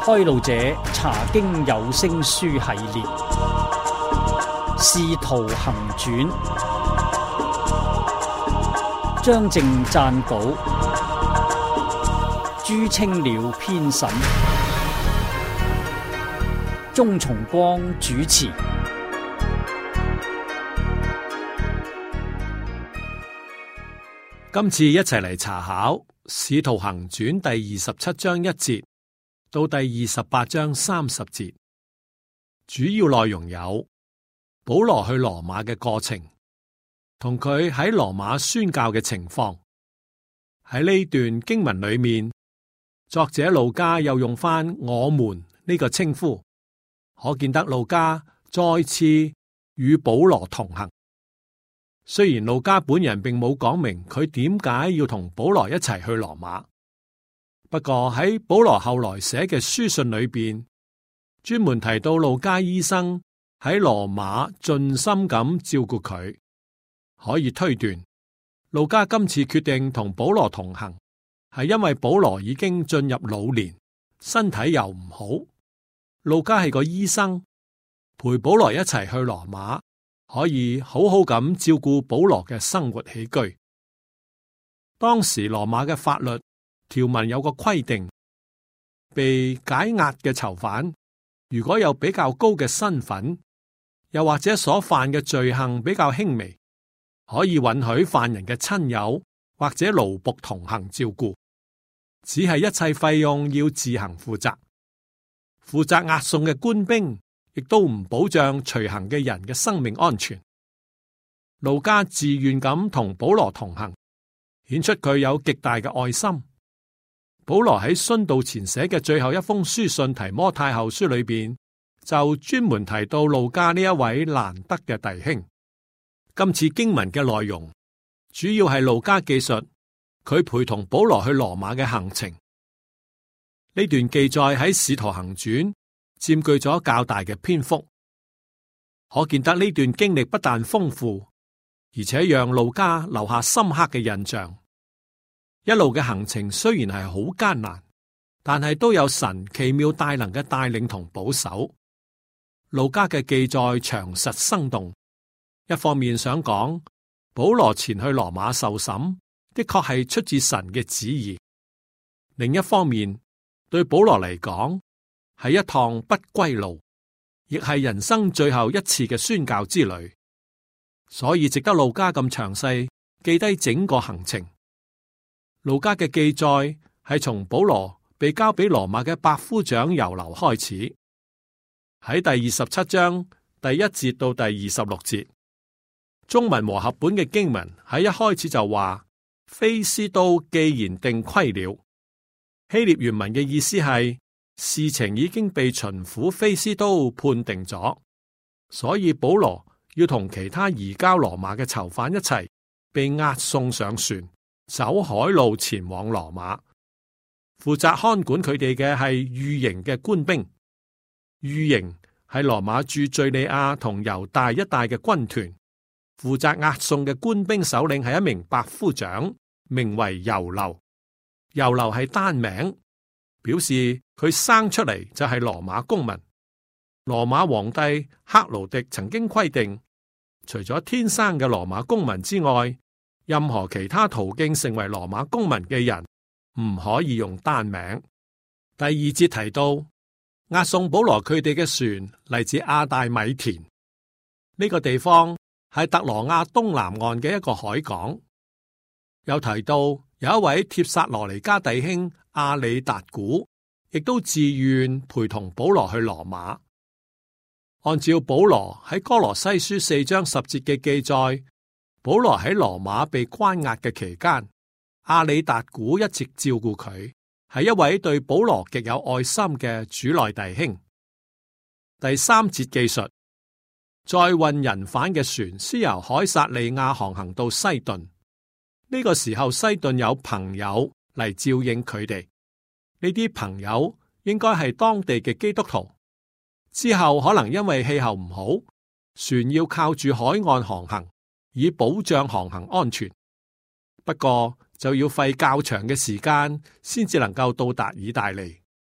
開路者查經有聲書系列，使徒行傳，張正撰稿，朱清了編審，鍾崇光主持。 今次一齊嚟查考《使徒行傳》第27章1節到第28章30節，主要內容有保羅去羅馬嘅過程，同佢喺羅馬宣教嘅情況。喺呢段經文裏面，作者路加又用返我們呢個稱呼，可見得路加再次與保羅同行。雖然路加本人並冇講明佢點解要同保羅一齊去羅馬，不過喺保羅後來寫嘅書信裏邊，專門提到路加醫生喺羅馬盡心咁照顧佢，可以推斷路加今次決定同保羅同行，係因為保羅已經進入老年，身體又唔好。路加係個醫生，陪保羅一齊去羅馬，可以好好咁照顧保羅嘅生活起居。當時羅馬嘅法律條文有個規定，被解押嘅囚犯如果有比較高嘅身份，又或者所犯嘅罪行比較輕微，可以允許犯人嘅親友或者奴僕同行照顧，只係一切費用要自行負責。負責押送嘅官兵亦都唔保障隨行嘅人嘅生命安全。路加自願咁同保羅同行，顯出佢有極大嘅愛心。保羅喺殉道前寫嘅最後一封書信提摩太後書裏邊，就專門提到路加呢一位難得嘅弟兄。今次經文嘅內容主要係路加記述佢陪同保羅去羅馬嘅行程。呢段記載喺《使徒行傳》佔據咗較大嘅篇幅，可見得呢段經歷不但豐富，而且讓路加留下深刻嘅印象。一路嘅行程雖然係好艱難，但係都有神奇妙大能嘅帶領同保守。路加嘅記載詳實生動，一方面想講保羅前去羅馬受審，的確係出自神嘅旨意；另一方面，對保羅嚟講，係一趟不歸路，亦係人生最後一次嘅宣教之旅，所以值得路加咁詳細記低整個行程。路加嘅記載係從保羅被交俾羅馬嘅百夫長猶流開始，喺第27章第1節到第26節。中文和合本嘅經文喺一開始就話，非斯都既然定規了。希臘原文嘅意思係，事情已經被巡撫非斯都判定咗，所以保羅要同其他移交羅馬嘅囚犯一齊被押送上船，走海路前往羅馬。負責看管佢哋嘅係御營嘅官兵。御營係羅馬駐敘利亞同猶大一帶嘅軍團。負責押送嘅官兵首領係一名百夫長，名為猶流。猶流係單名，表示佢生出嚟就係羅馬公民。羅馬皇帝克勞狄曾經規定，除咗天生嘅羅馬公民之外，任何其他途徑成為羅馬公民嘅人唔可以用單名。第2節提到，押送保羅佢哋嘅船嚟自亞大米田，呢個地方係特羅亞東南岸嘅一個海港。又提到有一位帖撒羅尼迦弟兄阿里達古，亦都自願陪同保羅去羅馬。按照保羅喺哥羅西書4章10節嘅記載，保羅喺羅馬被關押嘅期間，阿里達古一直照顧佢，係一位對保羅極有愛心嘅主內弟兄。第3節記述，載運人犯嘅船先由凱撒利亞航行到西頓。呢個時候西頓有朋友嚟照應佢哋，呢啲朋友應該係當地嘅基督徒。之後可能因為氣候唔好，船要靠住海岸航行，以保障航行安全。不過就要費較長嘅時間先至能夠到達意大利。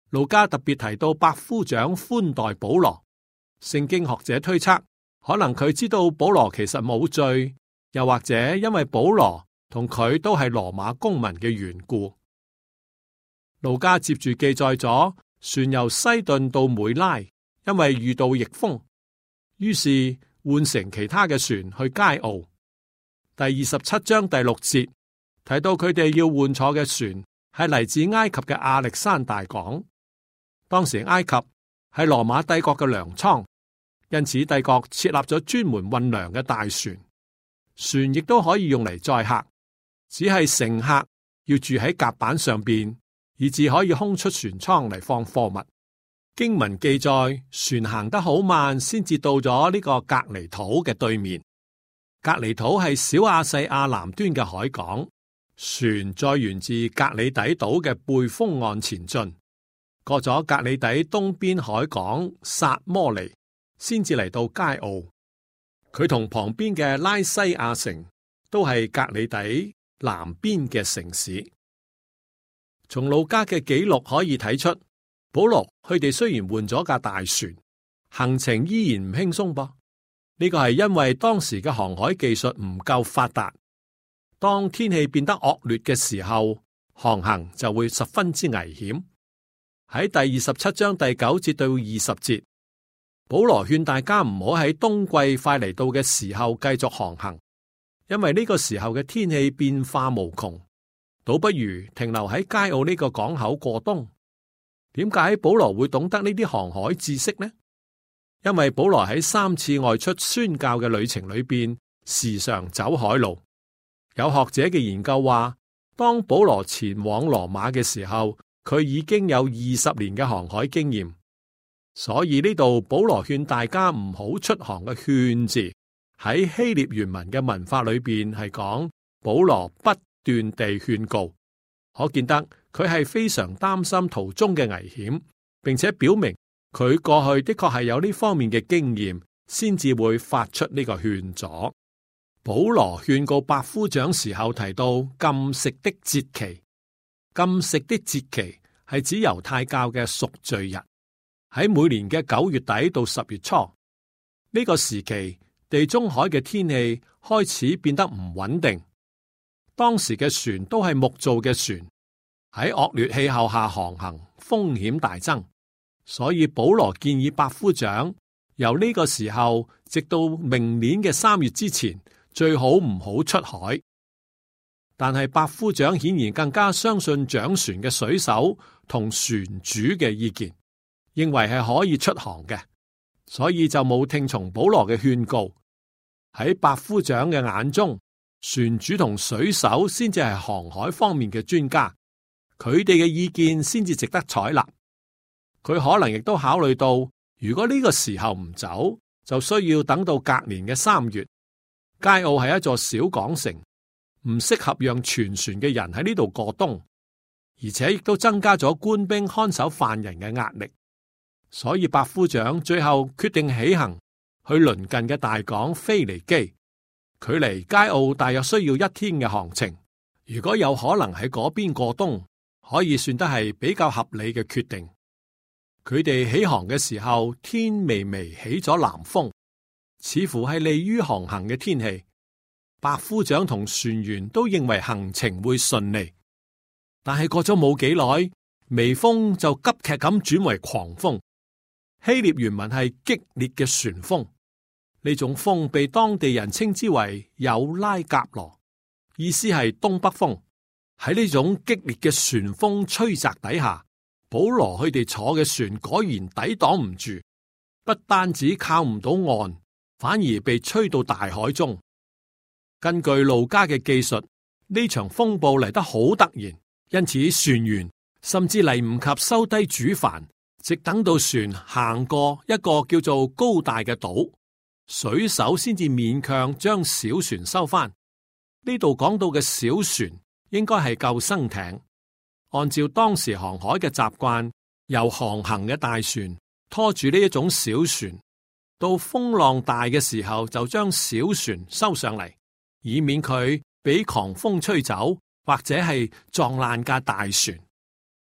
路加特別提到百夫長寬待保羅，聖經學者推測，可能佢知道保羅其實冇罪，又或者因為保羅同佢都係羅馬公民嘅緣故。路加接住記載咗船由西頓到梅拉，因為遇到逆風，於是換成其他嘅船去佳奧。第27章第6節提到佢哋要換坐嘅船係嚟自埃及嘅亞歷山大港。當時埃及係羅馬帝國嘅糧倉，因此帝國設立咗專門運糧嘅大船，船亦都可以用嚟載客，只係乘客要住喺甲板上邊，以至可以空出船艙嚟放貨物。經文記載，船行得好慢，先至到咗呢個格尼土嘅對面。格尼土係小亞細亞南端嘅海港，船再沿住格里底島嘅背風岸前進，過咗格里底東邊海港薩摩尼，先至嚟到佳奧。佢同旁邊嘅拉西亞城都係格里底南邊嘅城市。從路加嘅記錄可以睇出，保羅佢哋雖然換咗架大船，行程依然唔輕鬆噃。呢個係因為當時嘅航海技術唔夠發達，當天氣變得惡劣嘅時候，航行就會十分之危險。喺第27章第9節到20節，保羅勸大家唔好喺冬季快嚟到嘅時候繼續航行，因為呢個時候嘅天氣變化無窮，倒不如停留喺佳奧呢個港口過冬。點解保羅會懂得呢啲航海知識呢？因為保羅喺3次外出宣教嘅旅程裏邊，時常走海路。有學者嘅研究話，當保羅前往羅馬嘅時候，佢已經有20年嘅航海經驗。所以呢度保羅勸大家唔好出航嘅勸字，喺希臘原文嘅文化裏邊係講保羅不斷地勸告，可見得佢係非常擔心途中嘅危險，並且表明佢過去的確係有呢方面嘅經驗，先至會發出呢個勸阻。保羅勸告百夫長時候提到禁食的節期，禁食的節期係指猶太教嘅贖罪日，喺每年嘅9月底到10月初。呢個時期，地中海嘅天氣開始變得唔穩定，當時嘅船都係木造嘅船，喺惡劣氣候下航行風險大增。所以保羅建議百夫長由呢個時候直到明年嘅3月之前，最好唔好出海。但係百夫長顯然更加相信掌船嘅水手同船主嘅意見，認為係可以出航嘅，所以就冇聽從保羅嘅勸告。喺百夫長嘅眼中，船主同水手先至係航海方面嘅專家，佢哋嘅意見先至值得採納。佢可能亦都考慮到，如果呢個時候唔走，就需要等到隔年嘅3月。佳奧係一座小港城，唔適合讓全船嘅人喺呢度過冬，而且亦都增加咗官兵看守犯人嘅壓力。所以百夫長最後決定起行去鄰近嘅大港腓尼基，距離佳奧大約需要1天嘅航程。如果有可能喺嗰邊過冬，可以算得係比較合理嘅決定。佢哋起航嘅時候，天微微起咗南風，似乎係利於航行嘅天氣。百夫長同船員都認為行程會順利，但係過咗冇幾耐，微風就急劇咁轉為狂風。希臘原文係激烈嘅旋風，呢種風被當地人稱之為有拉甲羅，意思係東北風。喺呢種激烈嘅旋風吹襲底下，保羅佢哋坐嘅船果然抵擋唔住，不單止靠唔到岸，反而被吹到大海中。根據路加嘅記述，呢場風暴嚟得好突然，因此船員甚至嚟唔及收低煮飯，直等到船行過一個叫做高大嘅島，水手先至勉強將小船收翻。呢度講到嘅小船應該係救生艇。按照當時航海嘅習慣，由航行嘅大船拖住呢一種小船，到風浪大嘅時候就將小船收上嚟，以免佢俾狂風吹走，或者係撞爛架大船。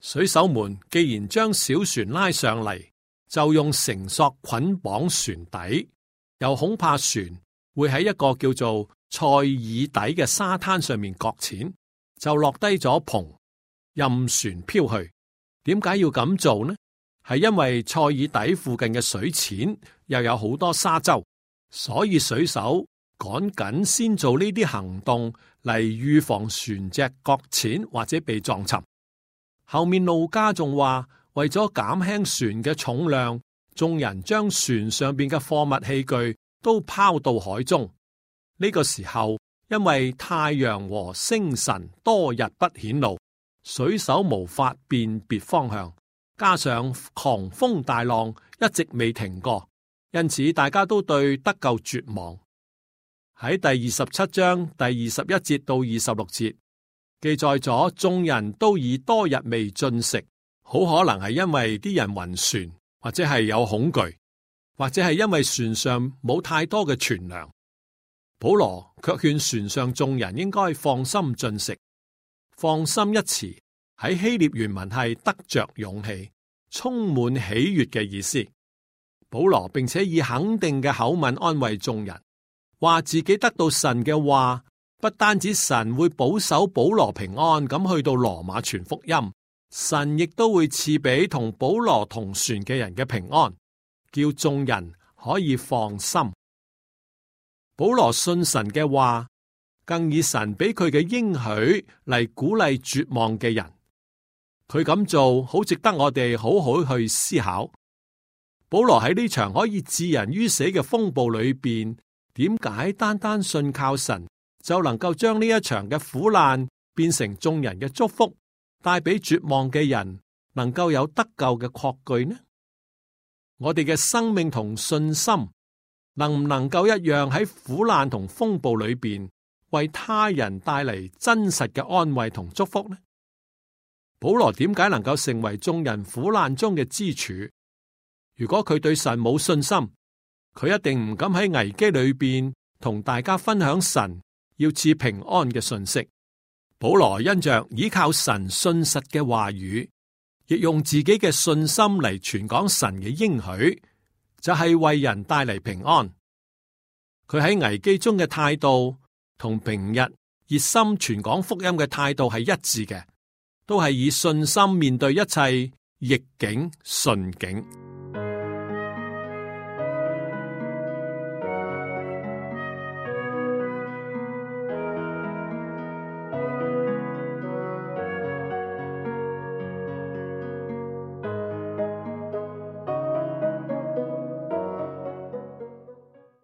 水手們既然將小船拉上嚟，就用繩索捆綁船底，又恐怕船會喺一個叫做塞爾底嘅沙灘上面擱淺，就落低咗篷，任船飄去。點解要咁做呢？係因為塞爾底附近嘅水淺，又有好多沙洲，所以水手趕緊先做呢啲行動嚟預防船隻擱淺或者被撞沉。後面路加仲話，為咗減輕船嘅重量，眾人將船上邊嘅貨物器具都拋到海中。呢個時候，因為太陽和星辰多日不顯露，水手無法辨別方向，加上狂風大浪一直未停過，因此大家都對得救絕望。喺第27章第21節到26節記載咗，眾人都已多日未進食，好可能係因為啲人暈船，或者係有恐懼，或者係因為船上冇太多嘅存糧。保羅卻勸船上眾人應該放心進食。放心一詞喺希臘原文係得着勇氣、充滿喜悅嘅意思。保羅並且以肯定嘅口吻安慰眾人，話自己得到神嘅話，不單止神會保守保羅平安咁去到羅馬傳福音，神亦都會賜俾同保羅同船嘅人嘅平安，叫眾人可以放心。保羅信神嘅話，更以神俾佢嘅應許嚟鼓勵絕望嘅人。佢咁做好值得我哋好好去思考。保羅喺呢場可以置人於死嘅風暴裏邊，點解單單信靠神就能夠將呢一場嘅苦難變成眾人嘅祝福，帶俾絕望嘅人能夠有得救嘅確據呢？我哋嘅生命同信心能唔能夠一樣喺苦難同風暴裏邊為他人帶嚟真實嘅安慰同祝福呢？保羅點解能夠成為眾人苦難中嘅支柱？如果佢對神冇信心，佢一定唔敢喺危機裏邊同大家分享神要賜平安嘅信息。保羅因着依靠神信實嘅話語，亦用自己嘅信心嚟傳講神嘅應許，就係為人帶嚟平安。佢喺危機中嘅態度同平日熱心傳講福音嘅態度係一致嘅，都係以信心面對一切逆境順境。